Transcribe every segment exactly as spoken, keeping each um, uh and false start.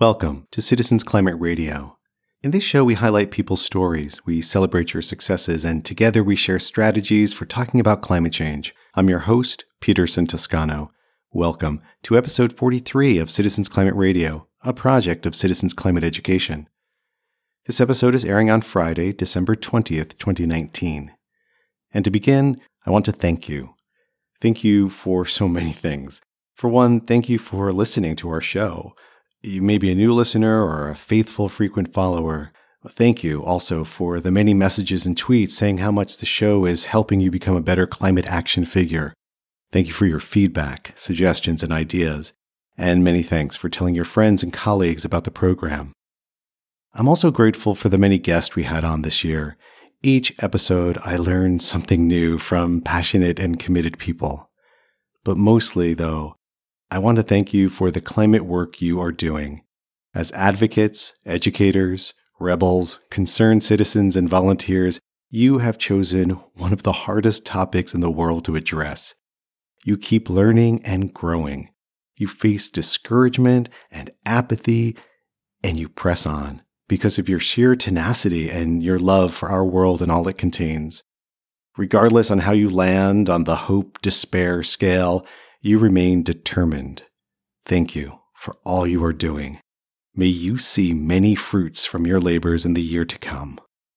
Welcome to Citizens Climate Radio. In this show, we highlight people's stories, we celebrate your successes, and together we share strategies for talking about climate change. I'm your host, Peterson Toscano. Welcome to episode forty-three of Citizens Climate Radio, a project of Citizens Climate Education. This episode is airing on Friday, December twentieth, twenty nineteen. And to begin, I want to thank you. Thank you for so many things. For one, thank you for listening to our show. You may be a new listener or a faithful, frequent follower. Thank you also for the many messages and tweets saying how much the show is helping you become a better climate action figure. Thank you for your feedback, suggestions, and ideas. And many thanks for telling your friends and colleagues about the program. I'm also grateful for the many guests we had on this year. Each episode, I learned something new from passionate and committed people. But mostly, though, I want to thank you for the climate work you are doing. As advocates, educators, rebels, concerned citizens, and volunteers, you have chosen one of the hardest topics in the world to address. You keep learning and growing. You face discouragement and apathy, and you press on because of your sheer tenacity and your love for our world and all it contains. Regardless on how you land on the hope-despair scale, you remain determined. Thank you for all you are doing. May you see many fruits from your labors in the year to come.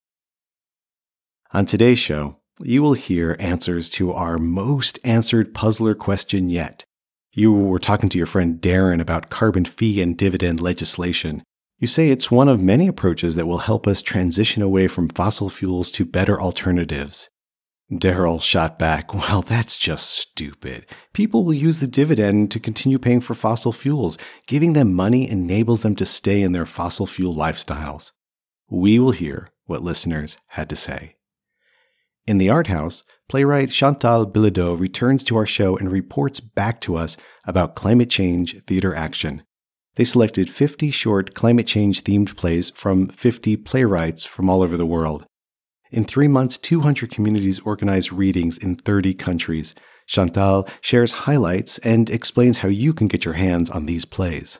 On today's show, you will hear answers to our most answered puzzler question yet. You were talking to your friend Darren about carbon fee and dividend legislation. You say it's one of many approaches that will help us transition away from fossil fuels to better alternatives. Daryl shot back, well, that's just stupid. People will use the dividend to continue paying for fossil fuels. Giving them money enables them to stay in their fossil fuel lifestyles. We will hear what listeners had to say. In the Art House, playwright Chantal Bilodeau returns to our show and reports back to us about climate change theater action. They selected fifty short climate change-themed plays from fifty playwrights from all over the world. In three months, two hundred communities organized readings in thirty countries. Chantal shares highlights and explains how you can get your hands on these plays.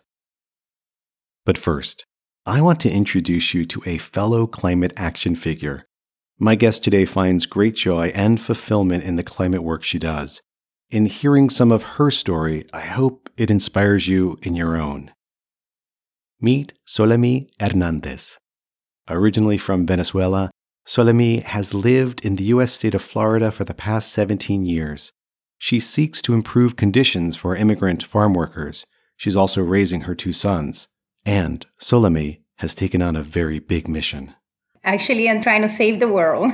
But first, I want to introduce you to a fellow climate action figure. My guest today finds great joy and fulfillment in the climate work she does. In hearing some of her story, I hope it inspires you in your own. Meet Solemi Hernandez. Originally from Venezuela, Solemi has lived in the U S state of Florida for the past seventeen years. She seeks to improve conditions for immigrant farm workers. She's also raising her two sons. And Solemi has taken on a very big mission. Actually, I'm trying to save the world.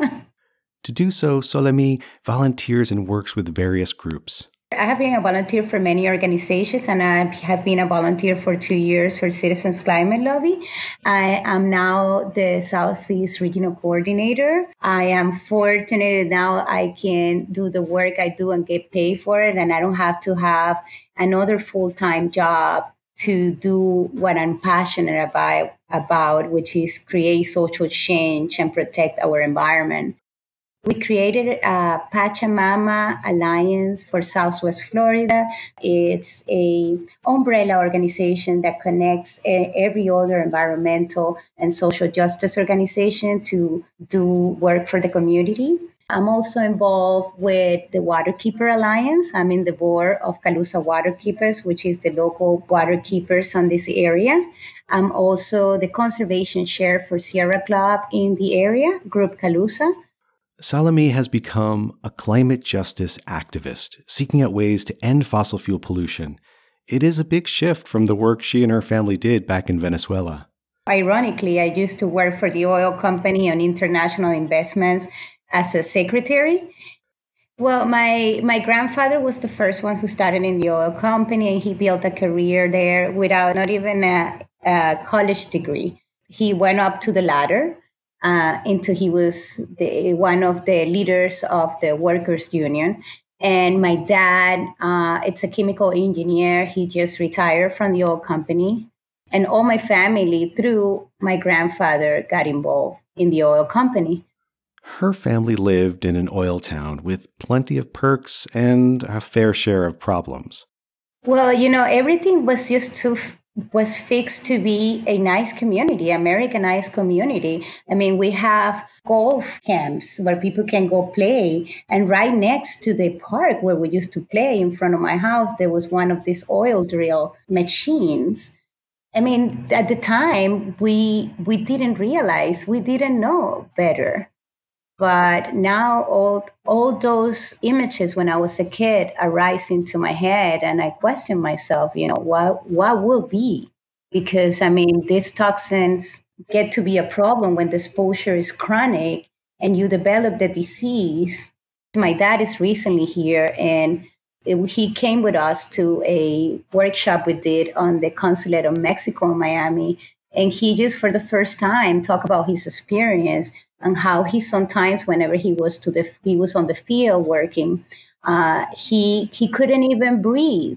To do so, Solemi volunteers and works with various groups. I have been a volunteer for many organizations, and I have been a volunteer for two years for Citizens Climate Lobby. I am now the Southeast Regional Coordinator. I am fortunate now I can do the work I do and get paid for it, and I don't have to have another full-time job to do what I'm passionate about, about, which is create social change and protect our environment. We created a Pachamama Alliance for Southwest Florida. It's a umbrella organization that connects every other environmental and social justice organization to do work for the community. I'm also involved with the Waterkeeper Alliance. I'm in the board of Calusa Waterkeepers, which is the local waterkeepers on this area. I'm also the conservation chair for Sierra Club in the area, Group Calusa. Solemi has become a climate justice activist, seeking out ways to end fossil fuel pollution. It is a big shift from the work she and her family did back in Venezuela. Ironically, I used to work for the oil company on international investments as a secretary. Well, my, my grandfather was the first one who started in the oil company, and he built a career there without not even a, a college degree. He went up to the ladder. Uh, until he was the, one of the leaders of the workers' union. And my dad, uh, it's a chemical engineer. He just retired from the oil company. And all my family, through my grandfather, got involved in the oil company. Her family lived in an oil town with plenty of perks and a fair share of problems. Well, you know, everything was just too was fixed to be a nice community, Americanized community. I mean, we have golf camps where people can go play. And right next to the park where we used to play in front of my house, there was one of these oil drill machines. I mean, at the time, we we didn't realize, we didn't know better. But now all all those images when I was a kid arise into my head, and I question myself, you know, what what will be? Because I mean, these toxins get to be a problem when the exposure is chronic and you develop the disease. My dad is recently here, and it- he came with us to a workshop we did on the consulate of Mexico in Miami. And he just for the first time talked about his experience and how he sometimes, whenever he was to the he was on the field working, uh, he he couldn't even breathe.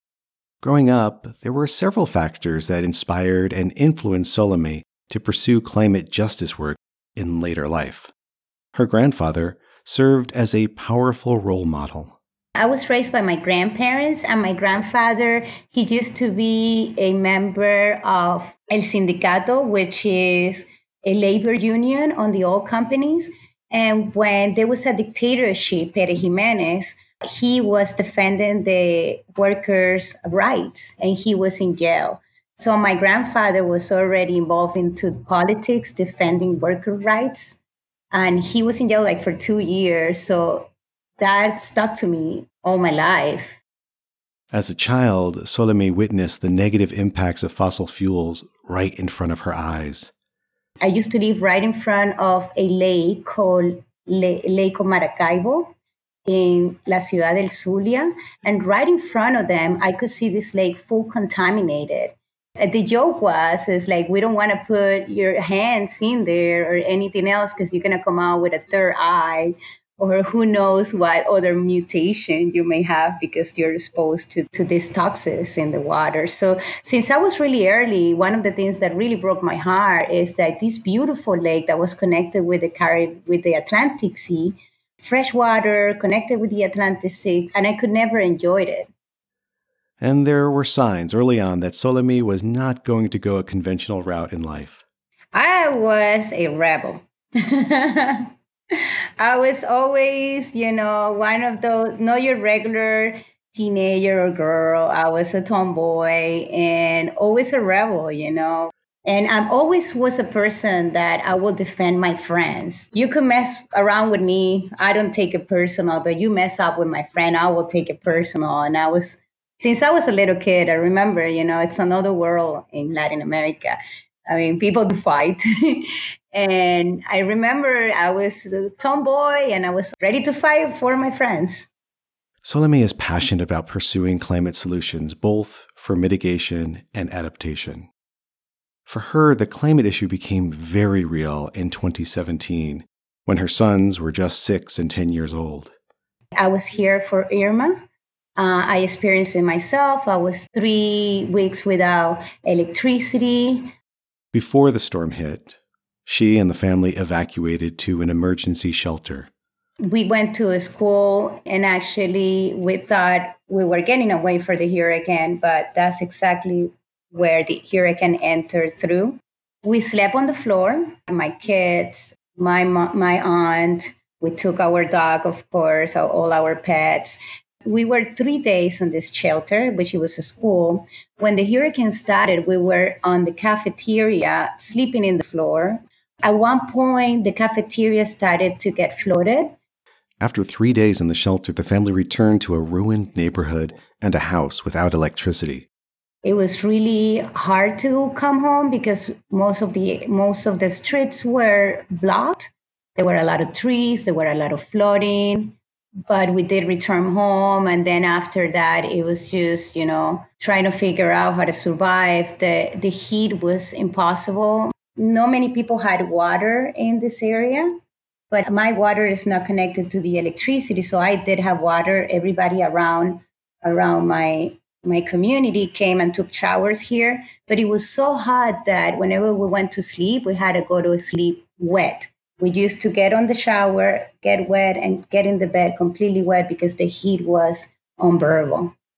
Growing up, there were several factors that inspired and influenced Solomé to pursue climate justice work in later life. Her grandfather served as a powerful role model. I was raised by my grandparents, and my grandfather, he used to be a member of El Sindicato, which is a labor union on the oil companies. And when there was a dictatorship, Pérez Jiménez, he was defending the workers' rights, and he was in jail. So my grandfather was already involved into politics, defending worker rights, and he was in jail like for two years. So that stuck to me all my life. As a child, Solomé witnessed the negative impacts of fossil fuels right in front of her eyes. I used to live right in front of a lake called Le- Lake of Maracaibo in La Ciudad del Zulia. And right in front of them, I could see this lake full contaminated. And the joke was, is like, we don't want to put your hands in there or anything else because you're going to come out with a third eye, or who knows what other mutation you may have because you're exposed to, to these toxins in the water. So since I was really early, one of the things that really broke my heart is that this beautiful lake that was connected with the Carib, with the Atlantic Sea, fresh water connected with the Atlantic Sea, and I could never enjoy it. And there were signs early on that Solomé was not going to go a conventional route in life. I was a rebel. I was always, you know, one of those, not your regular teenager or girl. I was a tomboy and always a rebel, you know. And I always was a person that I will defend my friends. You can mess around with me. I don't take it personal, but you mess up with my friend, I will take it personal. And I was, since I was a little kid, I remember, you know, it's another world in Latin America. I mean, people do fight. And I remember I was a tomboy and I was ready to fight for my friends. Solomé is passionate about pursuing climate solutions, both for mitigation and adaptation. For her, the climate issue became very real in twenty seventeen, when her sons were just six and ten years old. I was here for Irma. Uh, I experienced it myself. I was three weeks without electricity. Before the storm hit, she and the family evacuated to an emergency shelter. We went to a school, and actually we thought we were getting away for the hurricane, but that's exactly where the hurricane entered through. We slept on the floor. My kids, my mo- my aunt, we took our dog, of course, all our pets. We were three days on this shelter, which was a school. When the hurricane started, we were on the cafeteria, sleeping in the floor. At one point, the cafeteria started to get flooded. After three days in the shelter, the family returned to a ruined neighborhood and a house without electricity. It was really hard to come home because most of the most of the streets were blocked. There were a lot of trees, there were a lot of flooding, but we did return home. And then after that, it was just, you know, trying to figure out how to survive. The, the heat was impossible. Not many people had water in this area, but my water is not connected to the electricity. So I did have water. Everybody around around my my community came and took showers here. But it was so hot that whenever we went to sleep, we had to go to sleep wet. We used to get on the shower, get wet, and get in the bed completely wet because the heat was unbearable.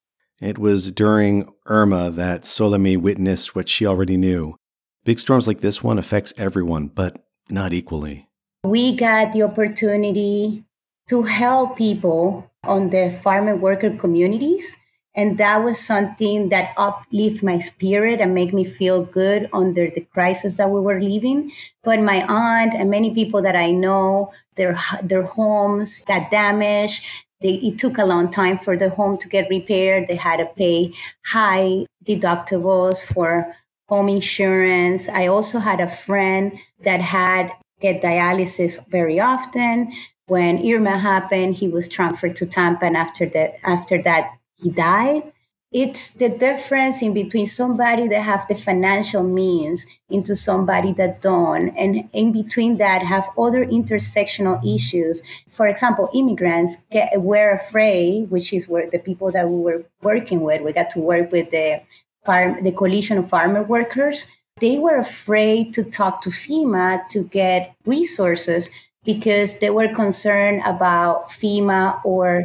It was during Irma that Solemi witnessed what she already knew. Big storms like this one affects everyone, but not equally. We got the opportunity to help people on the farm and worker communities. And that was something that uplifted my spirit and made me feel good under the crisis that we were living. But my aunt and many people that I know, their their homes got damaged. They, it took a long time for the home to get repaired. They had to pay high deductibles for home insurance. I also had a friend that had get dialysis very often. When Irma happened, he was transferred to Tampa, and after that, after that, he died. It's the difference in between somebody that have the financial means into somebody that don't. And in between that have other intersectional issues. For example, immigrants get, were afraid, which is where the people that we were working with, we got to work with the farm, the coalition of farmer workers. They were afraid to talk to FEMA to get resources because they were concerned about FEMA or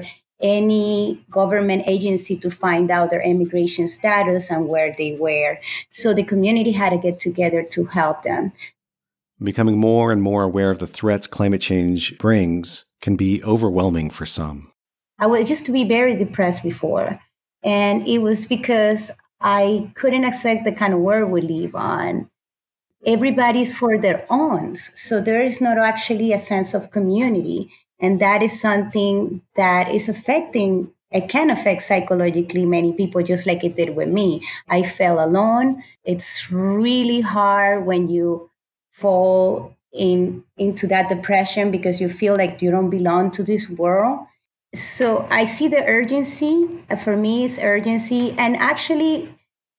any government agency to find out their immigration status and where they were. So the community had to get together to help them. Becoming more and more aware of the threats climate change brings can be overwhelming for some. I was used to be very depressed before, and it was because I couldn't accept the kind of world we live on. Everybody's for their own. So there is not actually a sense of community. And that is something that is affecting, it can affect psychologically many people, just like it did with me. I felt alone. It's really hard when you fall in into that depression because you feel like you don't belong to this world. So I see the urgency. For me, it's urgency. And actually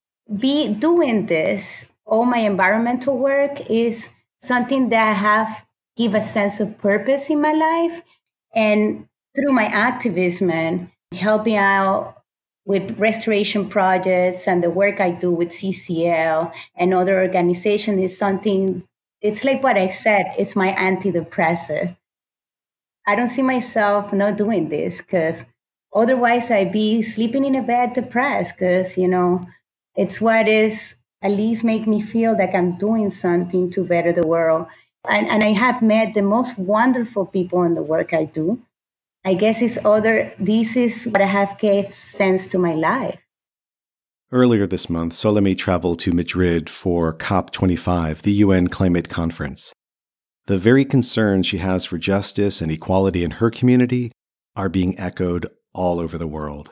be doing this, all my environmental work is something that I have give a sense of purpose in my life. And through my activism and helping out with restoration projects and the work I do with C C L and other organizations is something, it's like what I said, it's my antidepressant. I don't see myself not doing this because otherwise I'd be sleeping in a bed depressed because, you know, it's what is at least make me feel like I'm doing something to better the world. And, and I have met the most wonderful people in the work I do. I guess it's other, this is what I have gave sense to my life. Earlier this month, Solemi traveled to Madrid for COP twenty-five, the U N climate conference. The very concerns she has for justice and equality in her community are being echoed all over the world.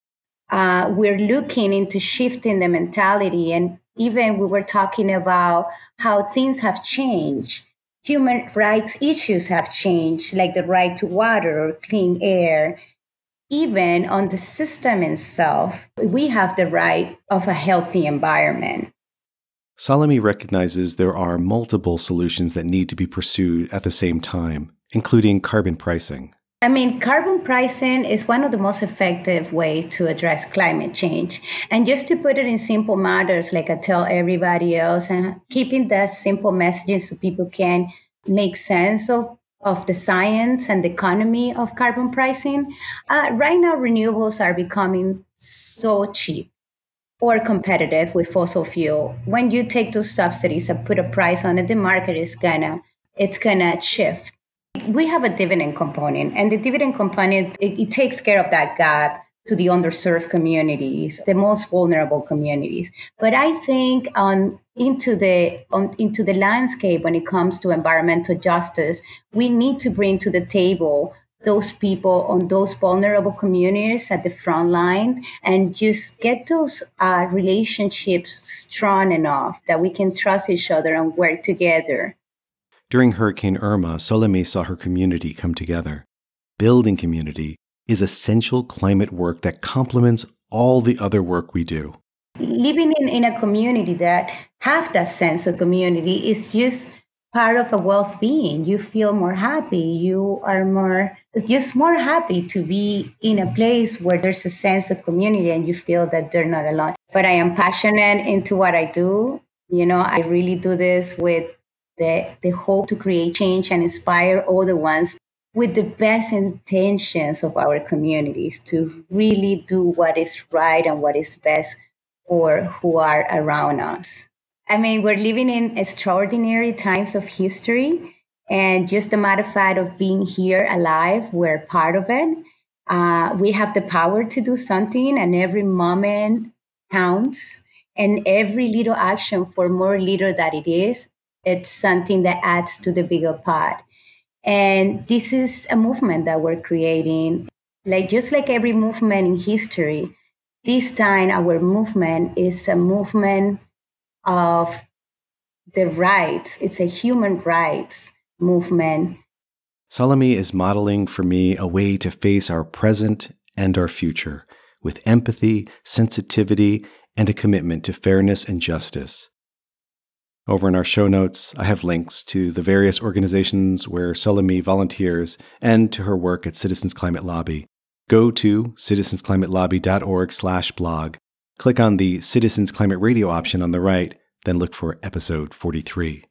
Uh, we're looking into shifting the mentality, and even we were talking about how things have changed. Human rights issues have changed, like the right to water or clean air. Even on the system itself, we have the right of a healthy environment. Solemi recognizes there are multiple solutions that need to be pursued at the same time, including carbon pricing. I mean, carbon pricing is one of the most effective ways to address climate change. And just to put it in simple matters, like I tell everybody else, and keeping that simple messages so people can make sense of, of the science and the economy of carbon pricing. Uh, right now, renewables are becoming so cheap or competitive with fossil fuel. When you take those subsidies and put a price on it, the market is gonna, it's gonna shift. We have a dividend component, and the dividend component, it, it takes care of that gap to the underserved communities, the most vulnerable communities. But I think on into the on, into the landscape when it comes to environmental justice, we need to bring to the table those people on those vulnerable communities at the front line and just get those uh, relationships strong enough that we can trust each other and work together. During Hurricane Irma, Solemi saw her community come together. Building community is essential climate work that complements all the other work we do. Living in, in a community that have that sense of community is just part of a well-being. You feel more happy. You are more, just more happy to be in a place where there's a sense of community and you feel that they're not alone. But I am passionate into what I do. You know, I really do this with The, the hope to create change and inspire other ones. with the best intentions of our communities to really do what is right and what is best for who are around us. I mean, we're living in extraordinary times of history, and just the matter of fact of being here alive, we're part of it. Uh, we have the power to do something, and every moment counts. And every little action, for more little that it is, it's something that adds to the bigger pot. And this is a movement that we're creating. Like just like every movement in history, this time our movement is a movement of the rights. It's a human rights movement. Salome is modeling for me a way to face our present and our future with empathy, sensitivity, and a commitment to fairness and justice. Over in our show notes, I have links to the various organizations where Salome volunteers and to her work at Citizens Climate Lobby. Go to citizensclimatelobby.org slash blog. Click on the Citizens Climate Radio option on the right, then look for episode forty-three.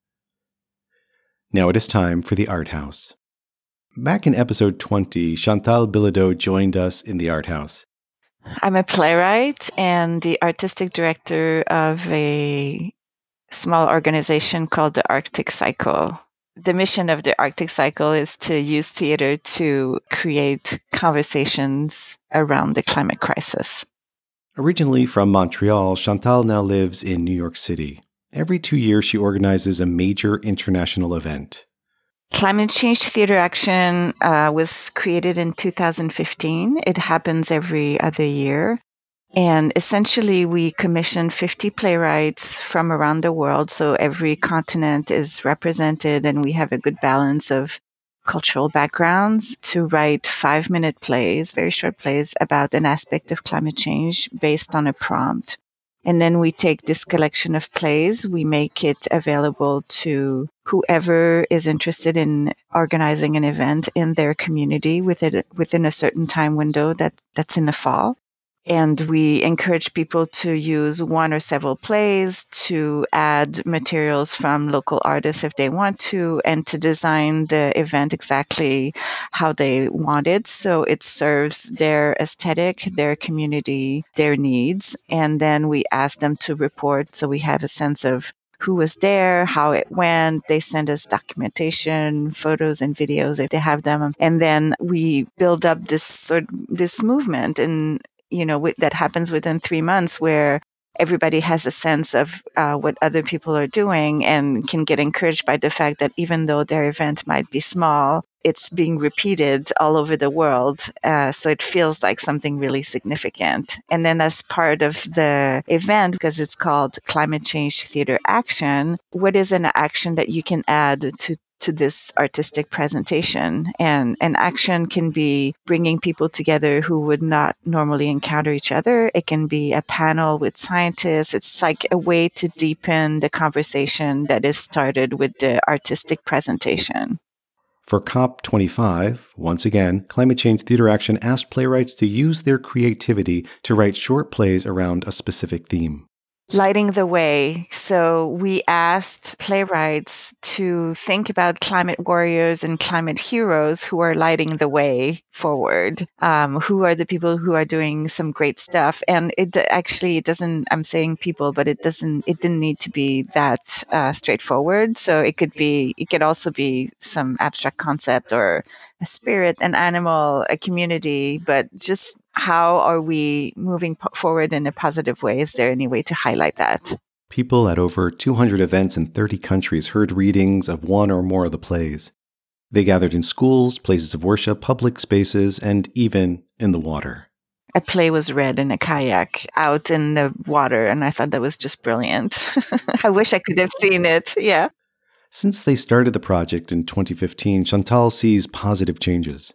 Now it is time for the Art House. Back in episode twenty, Chantal Bilodeau joined us in the Art House. I'm a playwright and the artistic director of a small organization called the Arctic Cycle. The mission of the Arctic Cycle is to use theater to create conversations around the climate crisis. Originally from Montreal, Chantal now lives in New York City. Every two years, she organizes a major international event. Climate Change Theater Action uh, was created in two thousand fifteen. It happens every other year. And essentially, we commission fifty playwrights from around the world. So every continent is represented, and we have a good balance of cultural backgrounds to write five-minute plays, very short plays, about an aspect of climate change based on a prompt. And then we take this collection of plays, we make it available to whoever is interested in organizing an event in their community within, within a certain time window that, that's in the fall. And we encourage people to use one or several plays, to add materials from local artists if they want to, and to design the event exactly how they want it. So it serves their aesthetic, their community, their needs. And then we ask them to report so we have a sense of who was there, how it went. They send us documentation, photos and videos if they have them. And then we build up this sort this movement and you know, that happens within three months where everybody has a sense of uh, what other people are doing and can get encouraged by the fact that even though their event might be small, it's being repeated all over the world. Uh, so it feels like something really significant. And then as part of the event, because it's called Climate Change Theater Action, what is an action that you can add to to this artistic presentation? And an action can be bringing people together who would not normally encounter each other. It can be a panel with scientists. It's like a way to deepen the conversation that is started with the artistic presentation. For COP twenty-five, once again, Climate Change Theater Action asked playwrights to use their creativity to write short plays around a specific theme. Lighting the way. So we asked playwrights to think about climate warriors and climate heroes who are lighting the way forward. Um, who are the people who are doing some great stuff? And it actually, it doesn't, I'm saying people, but it doesn't, it didn't need to be that uh, straightforward. So it could be, it could also be some abstract concept or a spirit, an animal, a community, but just how are we moving po- forward in a positive way? Is there any way to highlight that? People at over two hundred events in thirty countries heard readings of one or more of the plays. They gathered in schools, places of worship, public spaces, and even in the water. A play was read in a kayak out in the water, and I thought that was just brilliant. I wish I could have seen it. Yeah. Since they started the project in twenty fifteen, Chantal sees positive changes.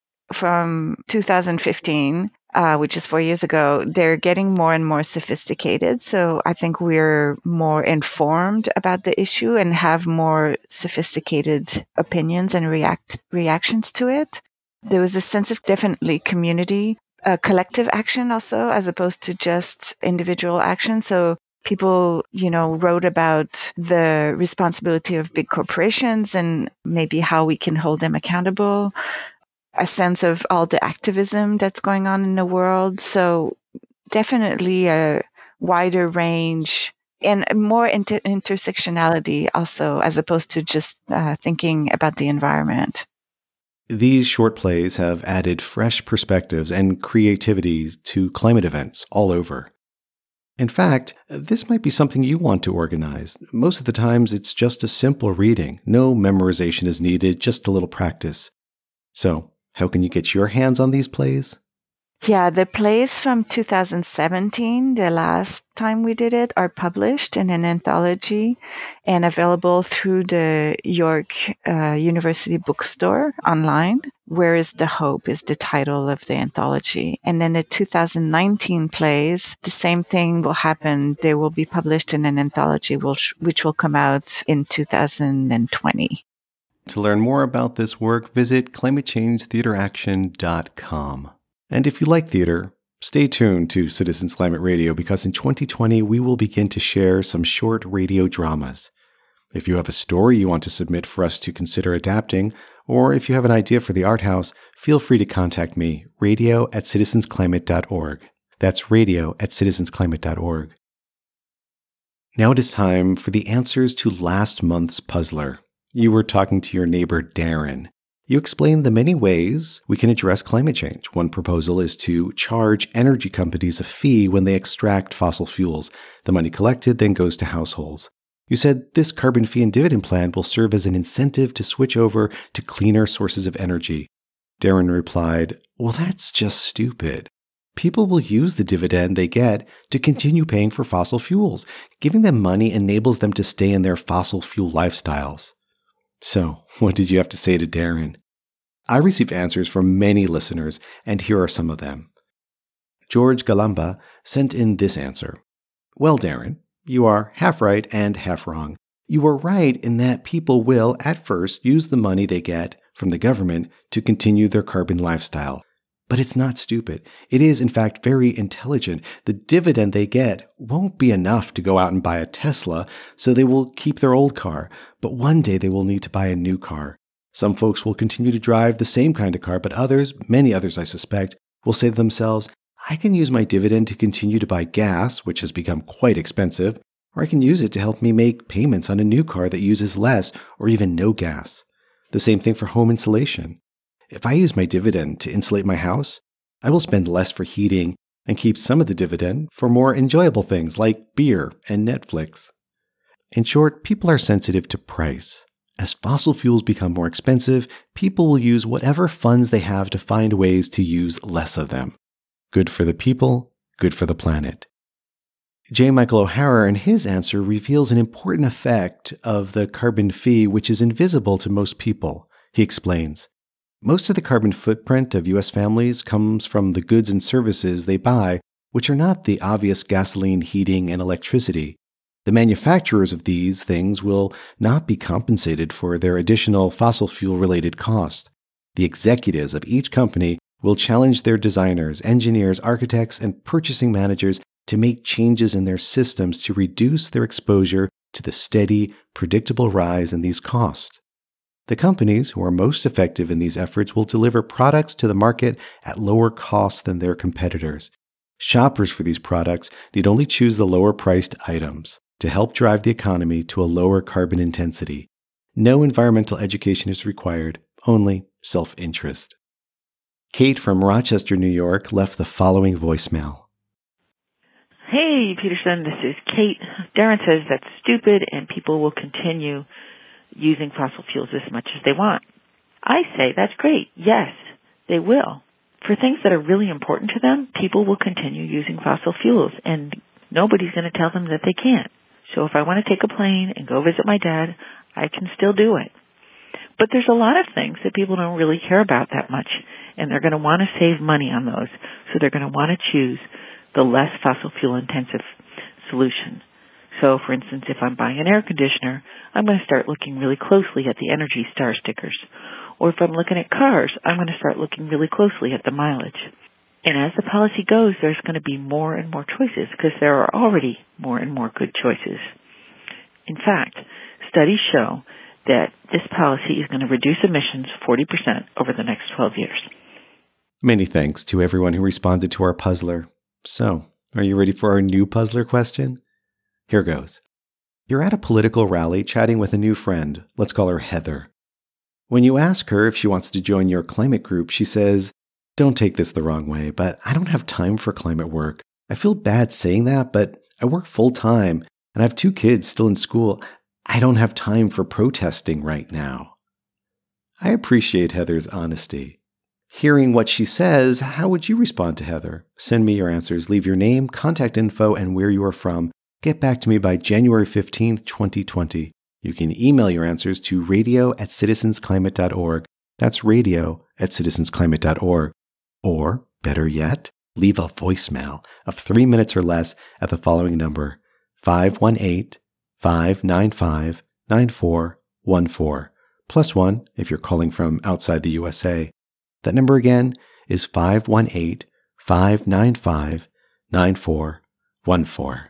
From two thousand fifteen, uh, which is four years ago, they're getting more and more sophisticated. So I think we're more informed about the issue and have more sophisticated opinions and react reactions to it. There was a sense of definitely community, uh, collective action also, as opposed to just individual action. So people, you know, wrote about the responsibility of big corporations and maybe how we can hold them accountable, a sense of all the activism that's going on in the world. So definitely a wider range and more inter- intersectionality also, as opposed to just uh, thinking about the environment. These short plays have added fresh perspectives and creativity to climate events all over. In fact, this might be something you want to organize. Most of the times, it's just a simple reading. No memorization is needed, just a little practice. So, how can you get your hands on these plays? Yeah, the plays from two thousand seventeen, the last time we did it, are published in an anthology and available through the York uh, University bookstore online. Where is the Hope is the title of the anthology. And then the two thousand nineteen plays, the same thing will happen. They will be published in an anthology which, which will come out in two thousand twenty. To learn more about this work, visit climate change theater action dot com. And if you like theater, stay tuned to Citizens Climate Radio, because in twenty twenty, we will begin to share some short radio dramas. If you have a story you want to submit for us to consider adapting, or if you have an idea for the art house, feel free to contact me, radio at citizens climate dot org. That's radio at citizens climate dot org. Now it is time for the answers to last month's puzzler. You were talking to your neighbor, Darren. You explained the many ways we can address climate change. One proposal is to charge energy companies a fee when they extract fossil fuels. The money collected then goes to households. You said this carbon fee and dividend plan will serve as an incentive to switch over to cleaner sources of energy. Darren replied, well, that's just stupid. People will use the dividend they get to continue paying for fossil fuels. Giving them money enables them to stay in their fossil fuel lifestyles. So, what did you have to say to Darren? I received answers from many listeners, and here are some of them. George Galamba sent in this answer. Well, Darren, you are half right and half wrong. You are right in that people will, at first, use the money they get from the government to continue their carbon lifestyle. But it's not stupid. It is, in fact, very intelligent. The dividend they get won't be enough to go out and buy a Tesla, so they will keep their old car. But one day they will need to buy a new car. Some folks will continue to drive the same kind of car, but others, many others I suspect, will say to themselves, I can use my dividend to continue to buy gas, which has become quite expensive, or I can use it to help me make payments on a new car that uses less or even no gas. The same thing for home insulation. If I use my dividend to insulate my house, I will spend less for heating and keep some of the dividend for more enjoyable things like beer and Netflix. In short, people are sensitive to price. As fossil fuels become more expensive, people will use whatever funds they have to find ways to use less of them. Good for the people, good for the planet. J. Michael O'Hara in his answer reveals an important effect of the carbon fee which is invisible to most people. He explains, most of the carbon footprint of U S families comes from the goods and services they buy, which are not the obvious gasoline, heating, and electricity. The manufacturers of these things will not be compensated for their additional fossil fuel-related costs. The executives of each company will challenge their designers, engineers, architects, and purchasing managers to make changes in their systems to reduce their exposure to the steady, predictable rise in these costs. The companies who are most effective in these efforts will deliver products to the market at lower costs than their competitors. Shoppers for these products need only choose the lower-priced items to help drive the economy to a lower carbon intensity. No environmental education is required, only self-interest. Kate from Rochester, New York, left the following voicemail. Hey, Peterson, this is Kate. Darren says that's stupid and people will continue using fossil fuels as much as they want. I say that's great. Yes, they will. For things that are really important to them, people will continue using fossil fuels, and nobody's going to tell them that they can't. So if I want to take a plane and go visit my dad, I can still do it. But there's a lot of things that people don't really care about that much, and they're going to want to save money on those, so they're going to want to choose the less fossil fuel intensive solution. So, for instance, if I'm buying an air conditioner, I'm going to start looking really closely at the Energy Star stickers. Or if I'm looking at cars, I'm going to start looking really closely at the mileage. And as the policy goes, there's going to be more and more choices because there are already more and more good choices. In fact, studies show that this policy is going to reduce emissions forty percent over the next twelve years. Many thanks to everyone who responded to our puzzler. So, are you ready for our new puzzler question? Here goes. You're at a political rally chatting with a new friend. Let's call her Heather. When you ask her if she wants to join your climate group, she says, "Don't take this the wrong way, but I don't have time for climate work. I feel bad saying that, but I work full time and I have two kids still in school. I don't have time for protesting right now." I appreciate Heather's honesty. Hearing what she says, how would you respond to Heather? Send me your answers. Leave your name, contact info, and where you are from. Get back to me by January fifteenth, twenty twenty. You can email your answers to radio at citizens climate dot org. That's radio at citizens climate dot org. Or, better yet, leave a voicemail of three minutes or less at the following number, five one eight, five nine five, nine four one four, plus one if you're calling from outside the U S A. That number again is five one eight, five nine five, nine four one four.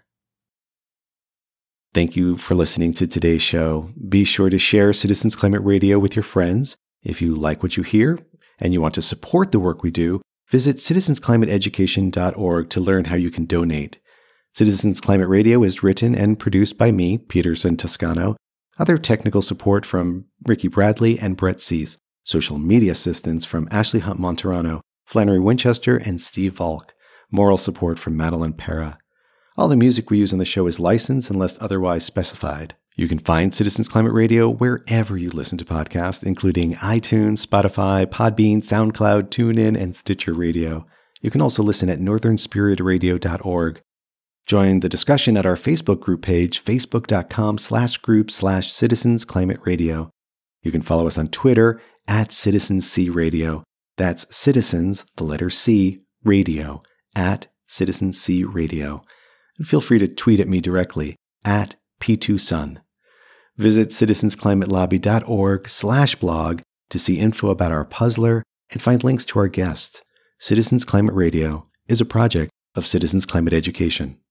Thank you for listening to today's show. Be sure to share Citizens Climate Radio with your friends. If you like what you hear and you want to support the work we do, visit citizens climate education dot org to learn how you can donate. Citizens Climate Radio is written and produced by me, Peterson Toscano. Other technical support from Ricky Bradley and Brett Cease. Social media assistance from Ashley Hunt Monterano, Flannery Winchester, and Steve Volk. Moral support from Madeline Para. All the music we use on the show is licensed unless otherwise specified. You can find Citizens Climate Radio wherever you listen to podcasts, including iTunes, Spotify, Podbean, SoundCloud, TuneIn, and Stitcher Radio. You can also listen at northern spirit radio dot org. Join the discussion at our Facebook group page, facebook.com slash group slash Citizens Climate Radio. You can follow us on Twitter at Citizens C Radio. That's Citizens, the letter C, Radio, at Citizens C Radio. And feel free to tweet at me directly, at P two Sun. Visit citizens climate lobby dot org slash blog to see info about our puzzler and find links to our guests. Citizens Climate Radio is a project of Citizens Climate Education.